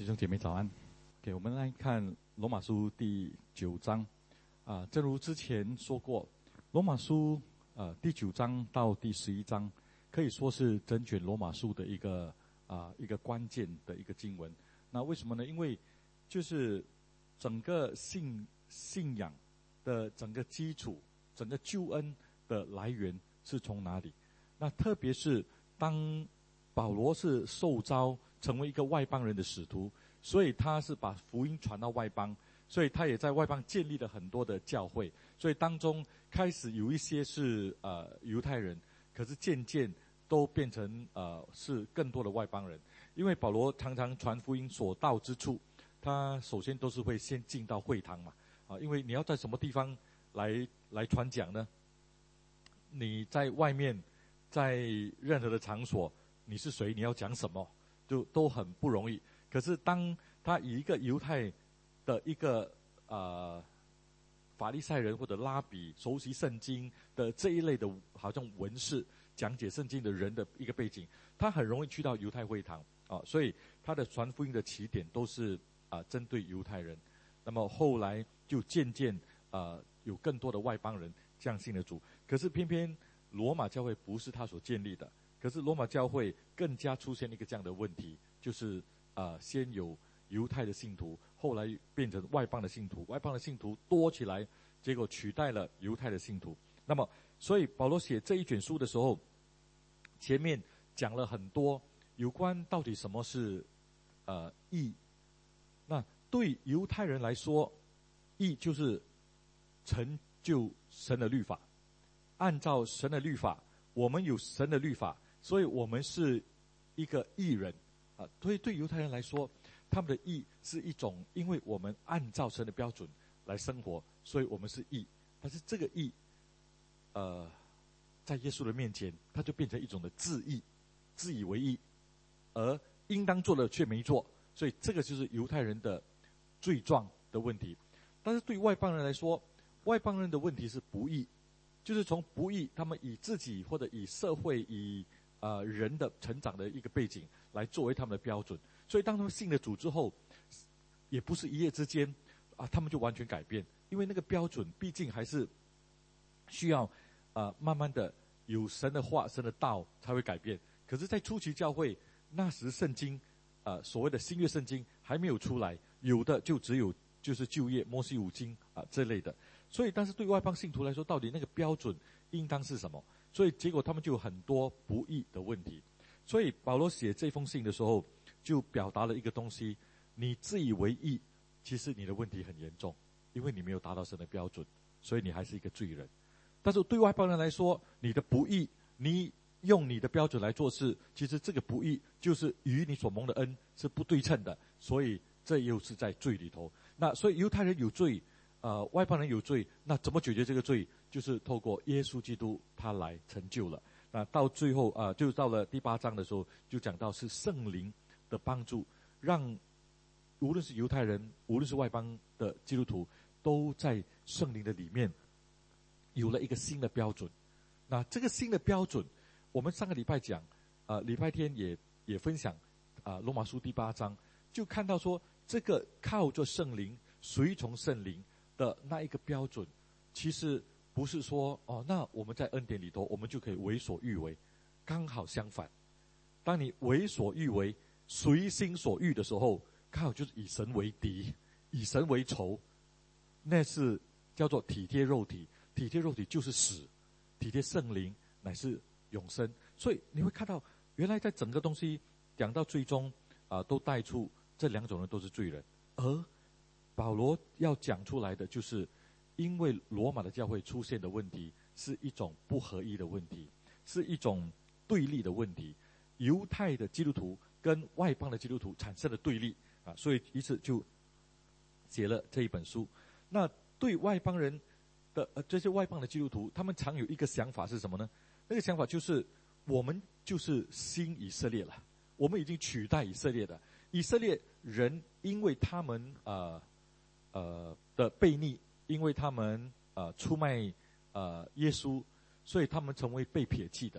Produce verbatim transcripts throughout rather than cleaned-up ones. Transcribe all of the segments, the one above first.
弟兄姐妹早安。给、okay, 我们来看罗马书第九章。啊，正如之前说过，罗马书呃第九章到第十一章可以说是整卷罗马书的一个啊、呃、一个关键的一个经文。那为什么呢？因为就是整个信信仰的整个基础，整个救恩的来源是从哪里？那特别是当保罗是受召成为一个外邦人的使徒，所以他是把福音传到外邦，所以他也在外邦建立了很多的教会，所以当中开始有一些是呃犹太人，可是渐渐都变成呃是更多的外邦人。因为保罗常常传福音所到之处，他首先都是会先进到会堂嘛，啊，因为你要在什么地方来来传讲呢？你在外面，在任何的场所，你是谁？你要讲什么？就都很不容易。可是当他以一个犹太的一个呃法利赛人或者拉比熟悉圣经的这一类的，好像文士讲解圣经的人的一个背景，他很容易去到犹太会堂啊，所以他的传福音的起点都是啊针对犹太人。那么后来就渐渐啊有更多的外邦人降信了主。可是偏偏罗马教会不是他所建立的。可是罗马教会更加出现一个这样的问题，就是呃，先有犹太的信徒，后来变成外邦的信徒，外邦的信徒多起来，结果取代了犹太的信徒。那么，所以保罗写这一卷书的时候，前面讲了很多有关到底什么是呃义。那对犹太人来说，义就是成就神的律法，按照神的律法，我们有神的律法。所以我们是一个义人啊，所以对犹太人来说，他们的义是一种，因为我们按照神的标准来生活，所以我们是义。但是这个义，呃，在耶稣的面前，它就变成一种的自义，自以为义，而应当做的却没做，所以这个就是犹太人的罪状的问题。但是对外邦人来说，外邦人的问题是不义，就是从不义，他们以自己或者以社会以呃，人的成长的一个背景来作为他们的标准，所以当他们信了主之后，也不是一夜之间啊，他们就完全改变，因为那个标准毕竟还是需要呃慢慢的有神的话、神的道才会改变。可是，在初期教会那时，圣经呃所谓的新约圣经还没有出来，有的就只有就是旧约摩西五经啊这类的，所以但是对外邦信徒来说，到底那个标准应当是什么？所以结果他们就有很多不义的问题。所以保罗写这封信的时候，就表达了一个东西：你自以为义，其实你的问题很严重，因为你没有达到神的标准，所以你还是一个罪人。但是对外邦人来说，你的不义，你用你的标准来做事，其实这个不义就是与你所蒙的恩是不对称的，所以这又是在罪里头。那所以犹太人有罪，呃，外邦人有罪，那怎么解决这个罪？就是透过耶稣基督他来成就了。那到最后啊、呃，就到了第八章的时候，就讲到是圣灵的帮助，让无论是犹太人，无论是外邦的基督徒，都在圣灵的里面有了一个新的标准。那这个新的标准，我们上个礼拜讲，呃，礼拜天也也分享啊、呃，罗马书第八章，就看到说，这个靠着圣灵，随从圣灵的那一个标准，其实不是说哦，那我们在恩典里头，我们就可以为所欲为。刚好相反，当你为所欲为、随心所欲的时候，刚好就是以神为敌，以神为仇，那是叫做体贴肉体。体贴肉体就是死，体贴圣灵乃是永生。所以你会看到，原来在整个东西讲到最终啊、呃，都带出这两种人都是罪人。而保罗要讲出来的就是，因为罗马的教会出现的问题是一种不合一的问题，是一种对立的问题。犹太的基督徒跟外邦的基督徒产生了对立啊，所以于是就写了这一本书。那对外邦人的呃这些外邦的基督徒，他们常有一个想法是什么呢？那个想法就是，我们就是新以色列了，我们已经取代以色列的以色列人，因为他们呃呃的悖逆。因为他们呃出卖呃耶稣，所以他们成为被撇弃的啊。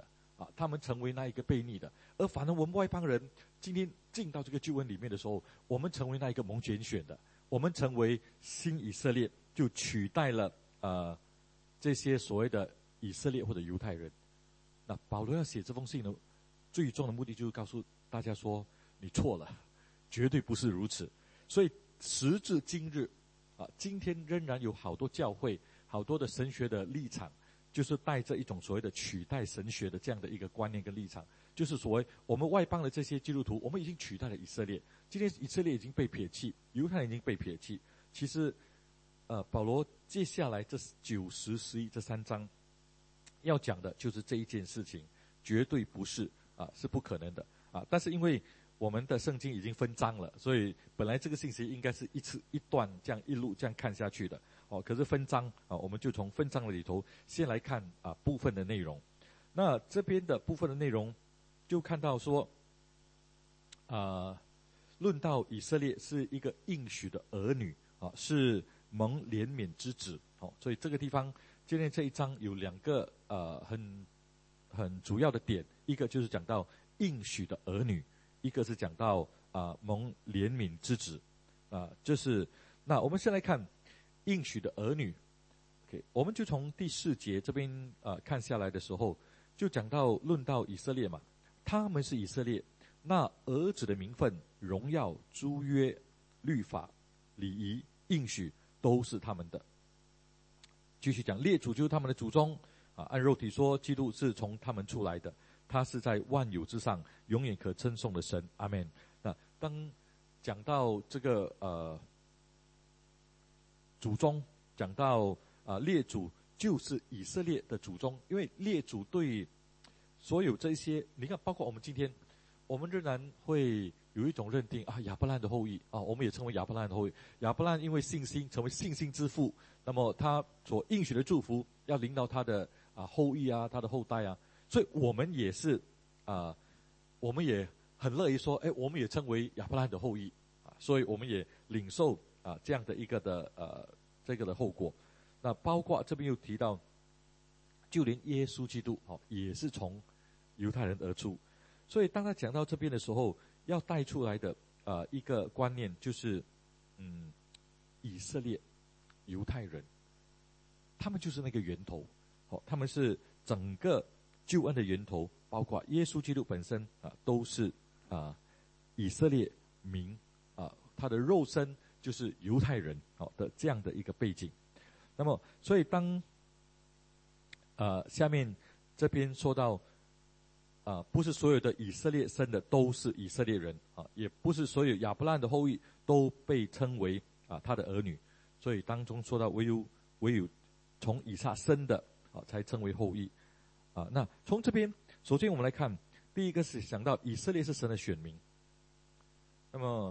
啊，他们成为那一个悖逆的。而反而我们外邦人今天进到这个救恩里面的时候，我们成为那一个蒙拣选的，我们成为新以色列，就取代了呃这些所谓的以色列或者犹太人。那保罗要写这封信呢，最终的目的就是告诉大家说，你错了，绝对不是如此。所以时至今日啊，今天仍然有好多教会，好多的神学的立场，就是带着一种所谓的取代神学的这样的一个观念跟立场，就是所谓我们外邦的这些基督徒，我们已经取代了以色列。今天以色列已经被撇弃，犹太人已经被撇弃。其实，呃，保罗接下来这九十十一这三章要讲的就是这一件事情，绝对不是啊，是不可能的啊。但是因为我们的圣经已经分章了，所以本来这个信息应该是一次一段这样一路这样看下去的哦。可是分章啊，我们就从分章的里头先来看啊部分的内容。那这边的部分的内容就看到说，啊，论到以色列是一个应许的儿女啊，是蒙怜悯之子哦。所以这个地方今天这一章有两个呃很很主要的点，一个就是讲到应许的儿女。一个是讲到啊、呃、蒙怜悯之子啊、呃，这是那我们先来看应许的儿女。OK， 我们就从第四节这边呃看下来的时候，就讲到论到以色列嘛，他们是以色列，那儿子的名分、荣耀、诸约、律法、礼仪、应许都是他们的。继续讲列祖就是他们的祖宗啊，按肉体说，基督是从他们出来的。他是在万有之上，永远可称颂的神，阿们。那当讲到这个呃祖宗，讲到啊、呃、列祖就是以色列的祖宗，因为列祖对所有这些，你看，包括我们今天，我们仍然会有一种认定啊，亚伯兰的后裔啊，我们也称为亚伯兰的后裔。亚伯兰因为信心成为信心之父，那么他所应许的祝福要临到他的啊后裔啊，他的后代啊。所以我们也是啊、呃，我们也很乐意说，哎，我们也称为亚伯拉罕的后裔啊，所以我们也领受啊这样的一个的呃这个的后果。那包括这边又提到，就连耶稣基督哦也是从犹太人而出，所以当他讲到这边的时候，要带出来的呃一个观念就是，嗯，以色列犹太人，他们就是那个源头，哦，他们是整个救恩的源头，包括耶稣基督本身啊，都是啊以色列民啊，他的肉身就是犹太人好的这样的一个背景。那么，所以当呃下面这边说到啊，不是所有的以色列生的都是以色列人啊，也不是所有亚伯拉罕的后裔都被称为啊他的儿女。所以当中说到唯有唯有从以撒生的啊才称为后裔。啊，那从这边，首先我们来看，第一个是想到以色列是神的选民。那么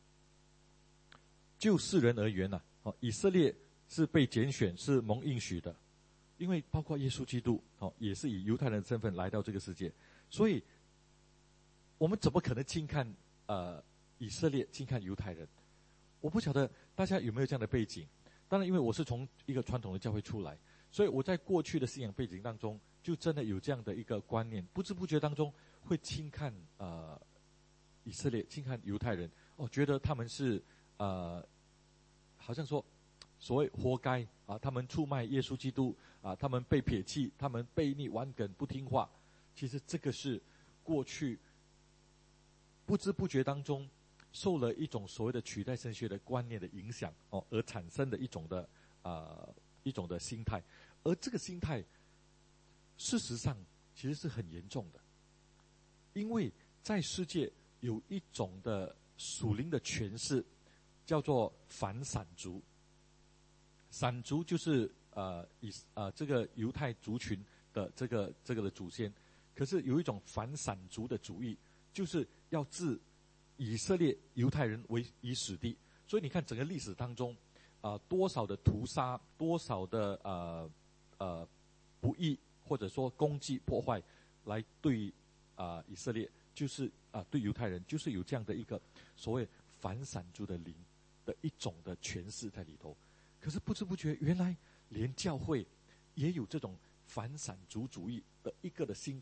就世人而言呢、啊，以色列是被拣选，是蒙应许的，因为包括耶稣基督，哦，也是以犹太人的身份来到这个世界，所以我们怎么可能轻看呃以色列，轻看犹太人？我不晓得大家有没有这样的背景。当然，因为我是从一个传统的教会出来，所以我在过去的信仰背景当中，就真的有这样的一个观念，不知不觉当中会轻看呃以色列，轻看犹太人，哦，觉得他们是呃好像说所谓活该啊，他们出卖耶稣基督啊，他们被撇弃，他们悖逆顽梗不听话。其实这个是过去不知不觉当中受了一种所谓的取代神学的观念的影响哦，而产生的一种的啊、呃、一种的心态，而这个心态事实上其实是很严重的，因为在世界有一种的属灵的诠释叫做反闪族。闪族就是呃以呃这个犹太族群的这个这个的祖先，可是有一种反闪族的主义，就是要置以色列犹太人为以死地。所以你看整个历史当中啊、呃，多少的屠杀，多少的呃呃不义或者说攻击破坏，来对啊、呃、以色列，就是啊、呃、对犹太人，就是有这样的一个所谓反闪族的灵的一种的诠释在里头。可是不知不觉，原来连教会也有这种反闪族主义的一个的心态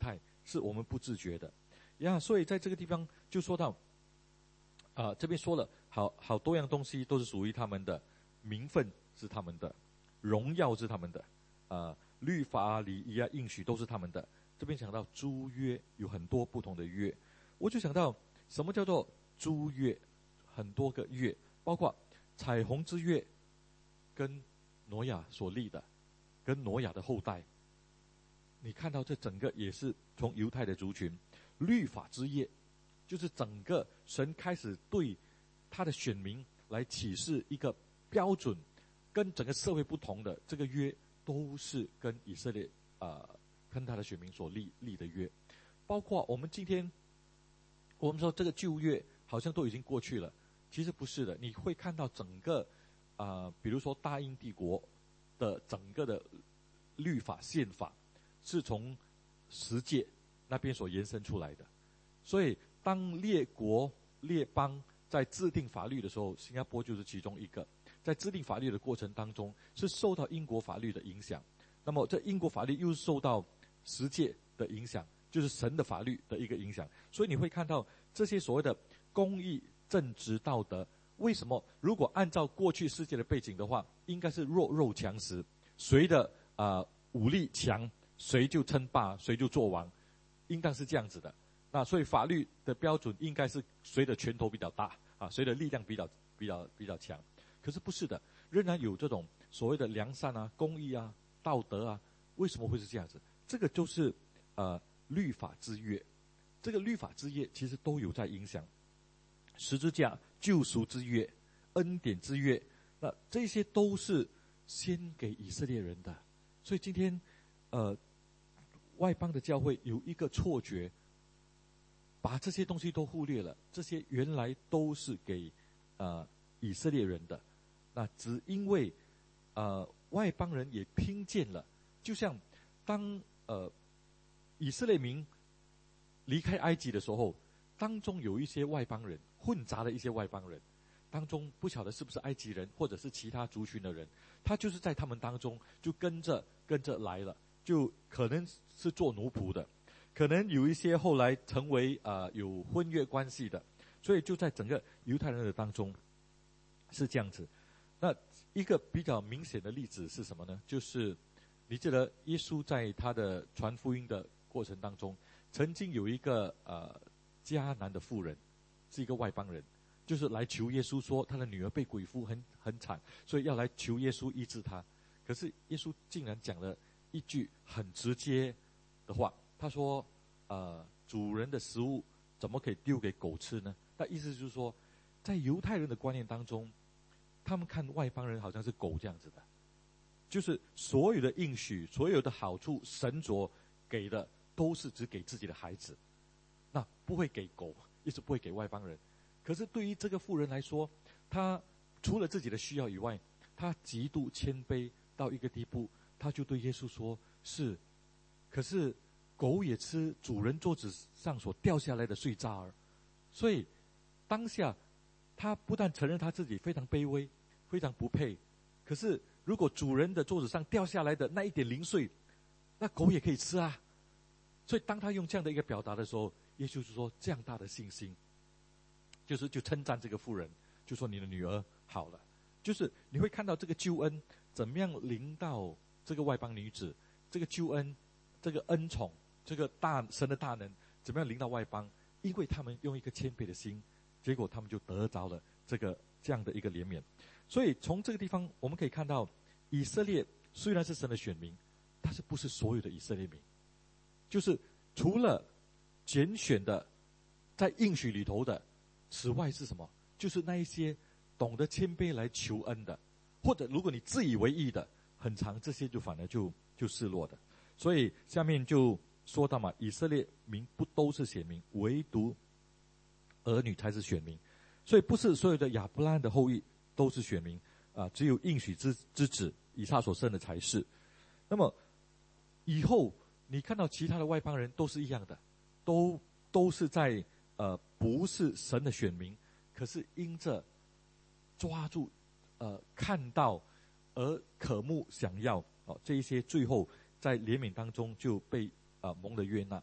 是我们不自觉的呀。所以在这个地方就说到，啊、呃，这边说了好好多样东西都是属于他们的，名分是他们的，荣耀是他们的，啊、呃，律法啊、礼仪啊、应许都是他们的。这边讲到诸约，有很多不同的约，我就想到什么叫做诸约，很多个约，包括彩虹之约，跟挪亚所立的，跟挪亚的后代。你看到这整个也是从犹太的族群，律法之约，就是整个神开始对他的选民来启示一个标准，跟整个社会不同的这个约，都是跟以色列啊、呃、跟他的选民所立立的约。包括我们今天我们说这个旧约好像都已经过去了，其实不是的。你会看到整个啊、呃，比如说大英帝国的整个的律法宪法是从十诫那边所延伸出来的。所以当列国列邦在制定法律的时候，新加坡就是其中一个。在制定法律的过程当中，是受到英国法律的影响。那么这英国法律又受到十诫的影响，就是神的法律的一个影响。所以你会看到这些所谓的公义、正直、道德，为什么如果按照过去世界的背景的话，应该是弱肉强食，谁的啊、呃、武力强，谁就称霸，谁就做王，应当是这样子的。那所以法律的标准应该是谁的拳头比较大啊，谁的力量比较比较比较强。可是不是的，仍然有这种所谓的良善啊、公义啊、道德啊。为什么会是这样子？这个就是呃律法之约，这个律法之约其实都有在影响十字架救赎之约、恩典之约，那这些都是先给以色列人的。所以今天呃外邦的教会有一个错觉，把这些东西都忽略了，这些原来都是给呃以色列人的。那只因为呃外邦人也听见了，就像当呃以色列民离开埃及的时候，当中有一些外邦人，混杂了一些外邦人，当中不晓得是不是埃及人或者是其他族群的人，他就是在他们当中就跟着跟着来了，就可能是做奴仆的，可能有一些后来成为呃有婚约关系的，所以就在整个犹太人的当中是这样子。那一个比较明显的例子是什么呢？就是你记得耶稣在他的传福音的过程当中，曾经有一个呃迦南的妇人，是一个外邦人，就是来求耶稣说他的女儿被鬼附很很惨，所以要来求耶稣医治他。可是耶稣竟然讲了一句很直接的话，他说呃主人的食物怎么可以丢给狗吃呢？那意思就是说，在犹太人的观念当中，他们看外邦人好像是狗这样子的，就是所有的应许、所有的好处，神所给的都是只给自己的孩子，那不会给狗，也是不会给外邦人。可是对于这个妇人来说，她除了自己的需要以外，她极度谦卑到一个地步，她就对耶稣说：是，可是狗也吃主人桌子上所掉下来的碎渣儿。所以当下她不但承认她自己非常卑微，非常不配，可是如果主人的桌子上掉下来的那一点零碎，那狗也可以吃啊。所以当他用这样的一个表达的时候，耶稣就说这样大的信心，就是就称赞这个妇人，就说你的女儿好了。就是你会看到这个救恩怎么样临到这个外邦女子，这个救恩，这个恩宠，这个大神的大能怎么样临到外邦，因为他们用一个谦卑的心，结果他们就得着了这个这样的一个怜悯。所以从这个地方我们可以看到，以色列虽然是神的选民，但是不是所有的以色列民，就是除了拣选的在应许里头的，此外是什么？就是那一些懂得谦卑来求恩的，或者如果你自以为义的，很长这些就反而就就失落的。所以下面就说到嘛，以色列民不都是选民，唯独儿女才是选民。所以不是所有的亚伯拉罕的后裔都是选民啊、呃，只有应许之之子以撒所生的才是。那么以后你看到其他的外邦人都是一样的，都都是在呃不是神的选民，可是因着抓住呃看到而渴慕想要哦、呃、这一些，最后在怜悯当中就被啊、呃、蒙了悦纳。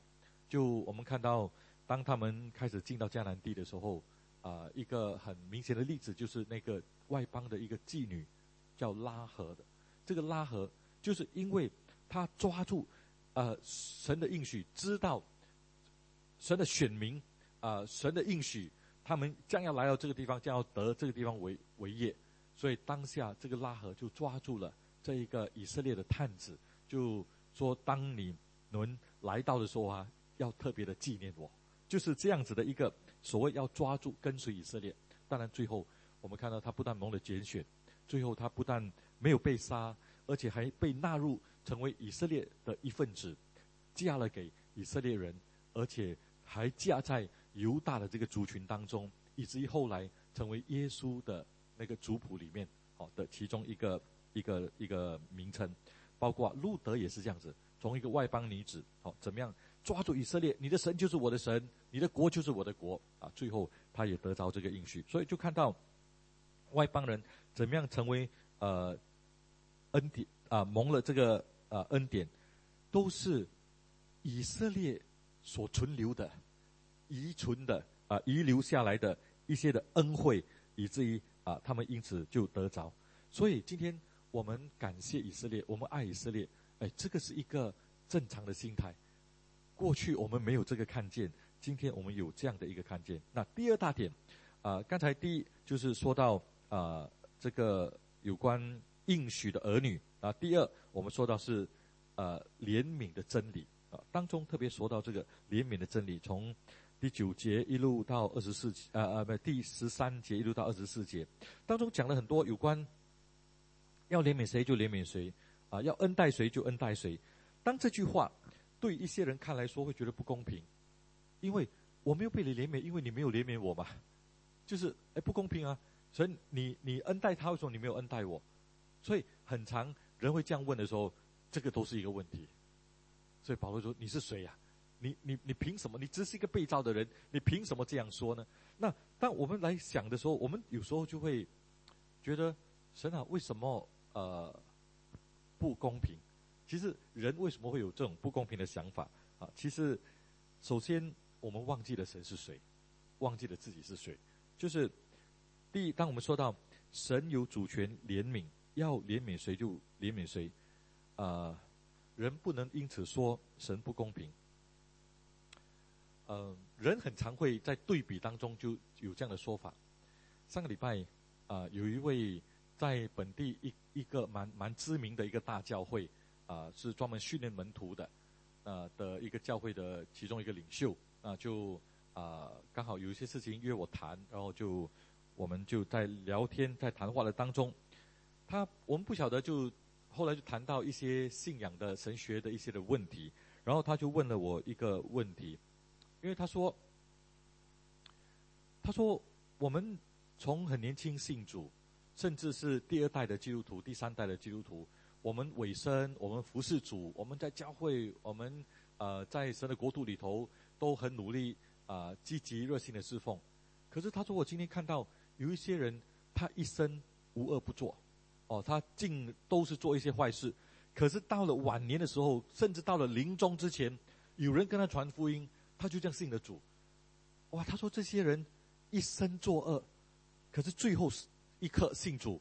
就我们看到，当他们开始进到迦南地的时候，啊、呃，一个很明显的例子就是那个外邦的一个妓女，叫拉合的。这个拉合就是因为他抓住呃神的应许，知道神的选民啊、呃，神的应许，他们将要来到这个地方，将要得这个地方为为业，所以当下这个拉合就抓住了这一个以色列的探子，就说：当你们来到的时候啊，要特别的纪念我。就是这样子的一个所谓要抓住跟随以色列。当然最后我们看到他不但蒙了拣选，最后他不但没有被杀，而且还被纳入成为以色列的一份子，嫁了给以色列人，而且还嫁在犹大的这个族群当中，以至于后来成为耶稣的那个族谱里面好的其中一个一个一个名称。包括路德也是这样子，从一个外邦女子好怎么样抓住以色列，你的神就是我的神，你的国就是我的国啊！最后他也得着这个应许，所以就看到外邦人怎么样成为呃恩典啊、呃，蒙了这个呃恩典，都是以色列所存留的、遗存的啊、呃、遗留下来的一些的恩惠，以至于啊、呃、他们因此就得着。所以今天我们感谢以色列，我们爱以色列，哎，这个是一个正常的心态。过去我们没有这个看见，今天我们有这样的一个看见。那第二大点，啊、呃，刚才第一就是说到啊、呃，这个有关应许的儿女啊、呃。第二，我们说到是呃怜悯的真理啊、呃，当中特别说到这个怜悯的真理，从第九节一路到二十四节，呃呃不，第十三节一路到二十四节，当中讲了很多有关要怜悯谁就怜悯谁啊、呃，要恩待谁就恩待谁。当这句话对一些人看来说会觉得不公平，因为我没有被你怜悯，因为你没有怜悯我嘛，就是哎不公平啊！所以你你恩待他，为什么你没有恩待我？所以很常人会这样问的时候，这个都是一个问题。所以保罗说：“你是谁呀、啊？你你你凭什么？你只是一个被造的人，你凭什么这样说呢？”那当我们来想的时候，我们有时候就会觉得神啊，为什么呃不公平？其实人为什么会有这种不公平的想法啊？其实，首先我们忘记了神是谁，忘记了自己是谁。就是第一，当我们说到神有主权怜悯，要怜悯谁就怜悯谁，啊、呃，人不能因此说神不公平。呃，人很常会在对比当中就有这样的说法。上个礼拜啊、呃，有一位在本地一一个蛮蛮知名的一个大教会。啊、呃，是专门训练门徒的，呃的一个教会的其中一个领袖，啊、呃、就啊、呃、刚好有一些事情约我谈，然后就我们就在聊天，在谈话的当中，他我们不晓得就后来就谈到一些信仰的神学的一些的问题，然后他就问了我一个问题，因为他说，他说我们从很年轻信主，甚至是第二代的基督徒、第三代的基督徒。我们委身，我们服侍主，我们在教会，我们呃在神的国度里头都很努力啊、呃，积极热心的侍奉。可是他说，我今天看到有一些人，他一生无恶不作，哦，他尽都是做一些坏事。可是到了晚年的时候，甚至到了临终之前，有人跟他传福音，他就这样信了主。哇，他说这些人一生作恶，可是最后一刻信主。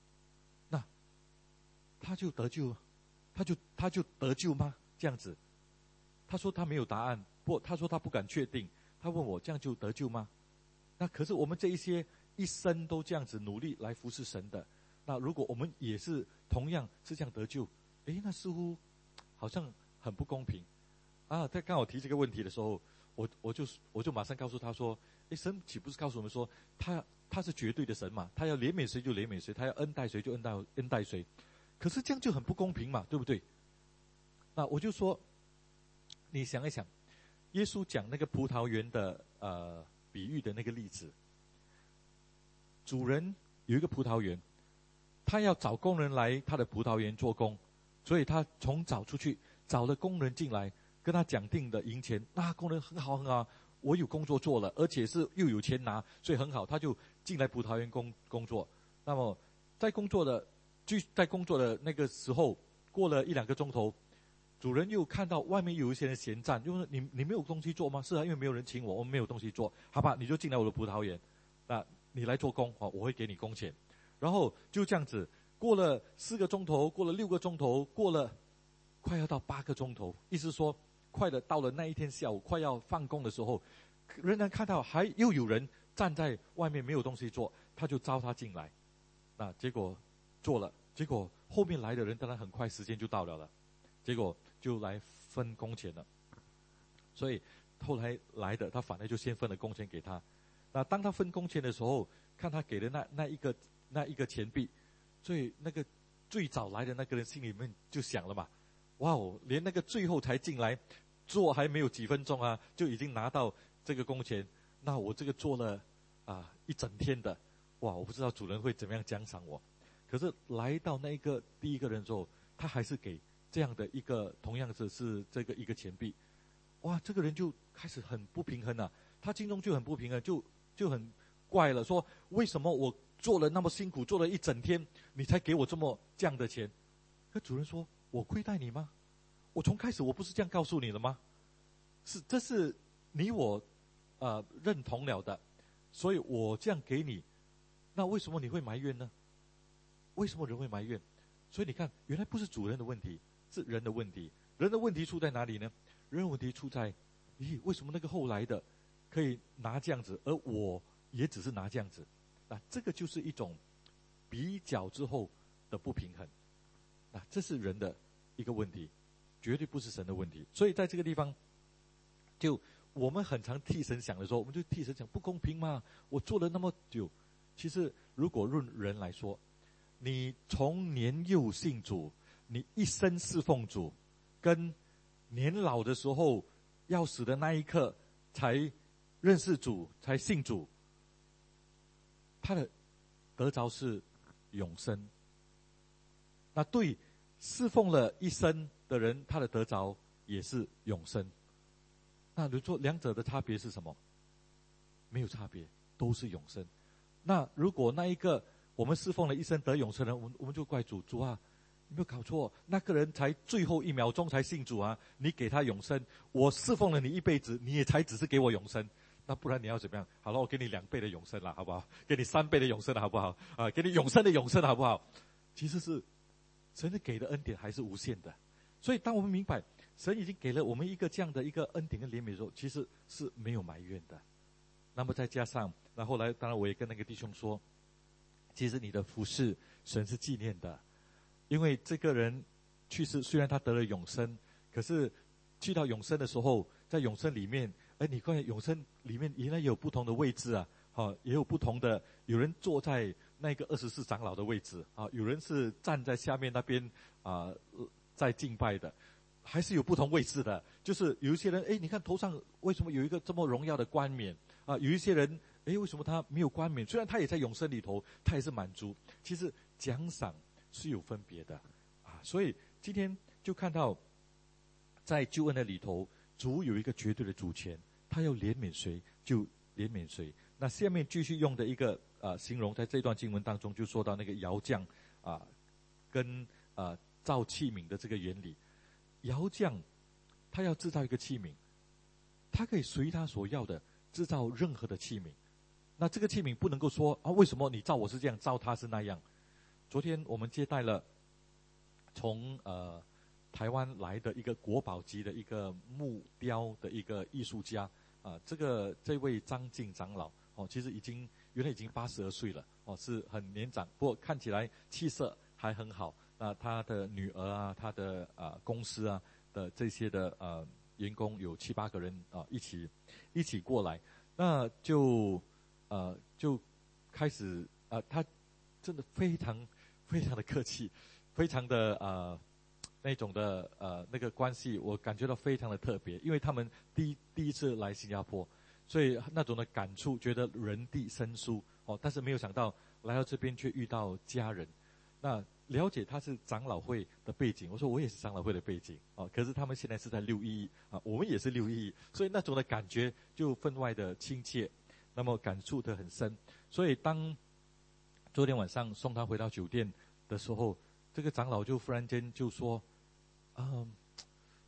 他就得救，他就他就得救吗？这样子，他说他没有答案，不，他说他不敢确定。他问我这样就得救吗？那可是我们这一些一生都这样子努力来服侍神的，那如果我们也是同样是这样得救，诶，那似乎好像很不公平啊！他刚好提这个问题的时候，我我就我就马上告诉他说：，诶，神岂不是告诉我们说，他他是绝对的神嘛？他要怜悯谁就怜悯谁，他要恩待谁就恩待恩待谁。可是这样就很不公平嘛，对不对？那我就说，你想一想，耶稣讲那个葡萄园的呃比喻的那个例子，主人有一个葡萄园，他要找工人来他的葡萄园做工，所以他从早出去找了工人进来，跟他讲定的银钱，那工人很好很好，我有工作做了，而且是又有钱拿，所以很好，他就进来葡萄园工工作。那么在工作的。就在工作的那个时候，过了一两个钟头， 主人又看到外面有一些人闲站，就说你你没有东西做吗？是啊，因为没有人请我，我们没有东西做。好吧，你就进来我的葡萄园，那你来做工，我会给你工钱。然后就这样子，过了四个钟头，过了六个钟头，过了快要到八个钟头，意思说，快的到了那一天下午快要放工的时候，仍然看到还又有人站在外面没有东西做，他就招他进来。那结果做了，结果后面来的人当然很快时间就到了了，结果就来分工钱了。所以后来来的他反而就先分了工钱给他。那当他分工钱的时候，看他给的那那一个那一个钱币，所以那个最早来的那个人心里面就想了嘛，哇哦，连那个最后才进来做还没有几分钟啊，就已经拿到这个工钱，那我这个做了啊一整天的，哇，我不知道主人会怎么样奖赏我。可是来到那一个第一个人之后，他还是给这样的一个同样子是这个一个钱币，哇，这个人就开始很不平衡了、啊，他心中就很不平衡，就就很怪了，说为什么我做了那么辛苦，做了一整天，你才给我这么这样的钱？可主人说，我亏待你吗？我从开始我不是这样告诉你了吗？是，这是你我呃认同了的，所以我这样给你，那为什么你会埋怨呢？为什么人会埋怨？所以你看，原来不是主人的问题，是人的问题。人的问题出在哪里呢？人的问题出在，咦，为什么那个后来的可以拿这样子，而我也只是拿这样子？那这个就是一种比较之后的不平衡。那这是人的一个问题，绝对不是神的问题。所以在这个地方，就我们很常替神想的时候，我们就替神想，不公平嘛！我做了那么久，其实如果论人来说，你从年幼信主，你一生侍奉主，跟年老的时候要死的那一刻才认识主，才信主，他的得着是永生。那对侍奉了一生的人，他的得着也是永生。那你说两者的差别是什么？没有差别，都是永生。那如果那一个我们侍奉了一生得永生的人，我们我们就怪主，主啊，你没有搞错，那个人才最后一秒钟才信主啊，你给他永生，我侍奉了你一辈子，你也才只是给我永生，那不然你要怎么样？好了，我给你两倍的永生了，好不好？给你三倍的永生了，好不好？啊，给你永生的永生了，好不好？其实是神给的恩典还是无限的，所以当我们明白神已经给了我们一个这样的一个恩典跟怜悯的时候，其实是没有埋怨的。那么再加上，那后来当然我也跟那个弟兄说，其实你的服事神是纪念的，因为这个人去世，虽然他得了永生，可是去到永生的时候，在永生里面，哎，你看永生里面原来有不同的位置啊，好、哦，也有不同的，有人坐在那个二十四长老的位置啊，有人是站在下面那边啊、呃，在敬拜的，还是有不同位置的。就是有一些人，哎，你看头上为什么有一个这么荣耀的冠冕啊？有一些人，哎，为什么他没有冠冕？虽然他也在永生里头，他也是满足。其实奖赏是有分别的啊，所以今天就看到，在救恩的里头，主有一个绝对的主权，他要怜悯谁就怜悯谁。那下面继续用的一个呃形容，在这段经文当中就说到那个窑匠啊，跟呃造器皿的这个原理。窑匠他要制造一个器皿，他可以随他所要的制造任何的器皿。那这个器皿不能够说啊，为什么你造我是这样，造他是那样。昨天我们接待了从呃台湾来的一个国宝级的一个木雕的一个艺术家啊，这个这位张敬长老哦，其实已经原来已经八十二岁了哦，是很年长，不过看起来气色还很好。那他的女儿啊，他的啊公司啊的这些的呃员工有七八个人啊，一起一起过来，那就呃就开始啊，他真的非常非常的客气，非常的呃那种的呃那个关系，我感觉到非常的特别，因为他们第一第一次来新加坡，所以那种的感触，觉得人地生疏哦，但是没有想到来到这边却遇到家人，那了解他是长老会的背景，我说我也是长老会的背景哦，可是他们现在是在六一一啊，我们也是六一一，所以那种的感觉就分外的亲切，那么感触得很深。所以当昨天晚上送他回到酒店的时候，这个长老就忽然间就说，嗯，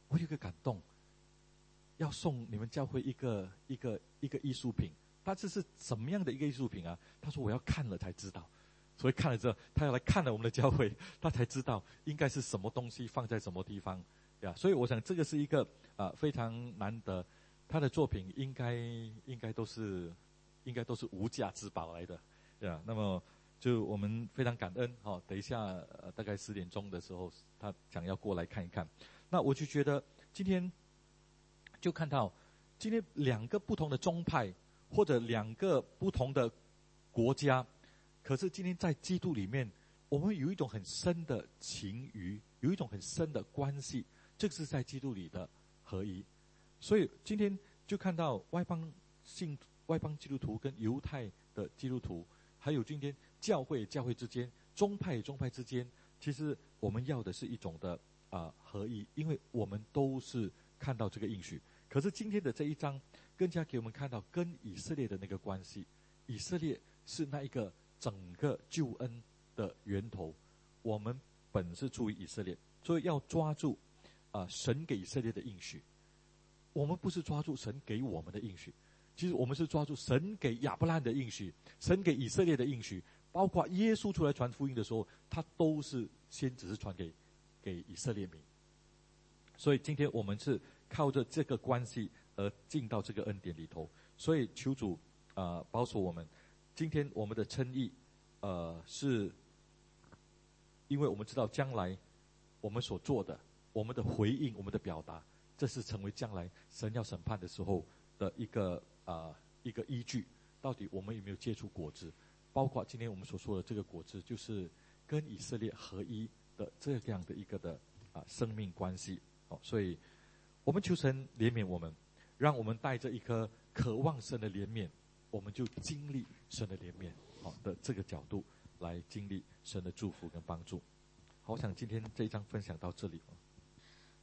我有一个感动，要送你们教会一个一个一个艺术品。他这是什么样的一个艺术品啊？他说我要看了才知道，所以看了之后，他要来看了我们的教会，他才知道应该是什么东西放在什么地方呀。所以我想这个是一个啊、呃、非常难得，他的作品应该应该都是应该都是无价之宝来的呀。那么就我们非常感恩哦。等一下呃大概十点钟的时候，他想要过来看一看。那我就觉得今天就看到今天两个不同的宗派。或者两个不同的国家，可是今天在基督里面，我们有一种很深的情谊，有一种很深的关系，这个是在基督里的合一。所以今天就看到外邦信外邦基督徒跟犹太的基督徒，还有今天教会教会之间、宗派宗派之间，其实我们要的是一种的啊、呃、合一，因为我们都是看到这个应许。可是今天的这一章更加给我们看到跟以色列的那个关系，以色列是那一个整个救恩的源头，我们本是出于以色列，所以要抓住啊、呃、神给以色列的应许。我们不是抓住神给我们的应许，其实我们是抓住神给亚伯拉罕的应许，神给以色列的应许，包括耶稣出来传福音的时候，他都是先只是传给给以色列民。所以今天我们是靠着这个关系而进到这个恩典里头，所以求主啊、呃、保守我们。今天我们的称义，呃，是因为我们知道将来我们所做的，我们的回应，我们的表达，这是成为将来神要审判的时候的一个啊、呃、一个依据。到底我们有没有结出果子？包括今天我们所说的这个果子，就是跟以色列合一的这样的一个的啊、呃、生命关系。哦，所以我们求神怜悯我们，让我们带着一颗渴望神的怜悯，我们就经历神的怜悯，好的这个角度来经历神的祝福跟帮助。好，我想今天这一章分享到这里。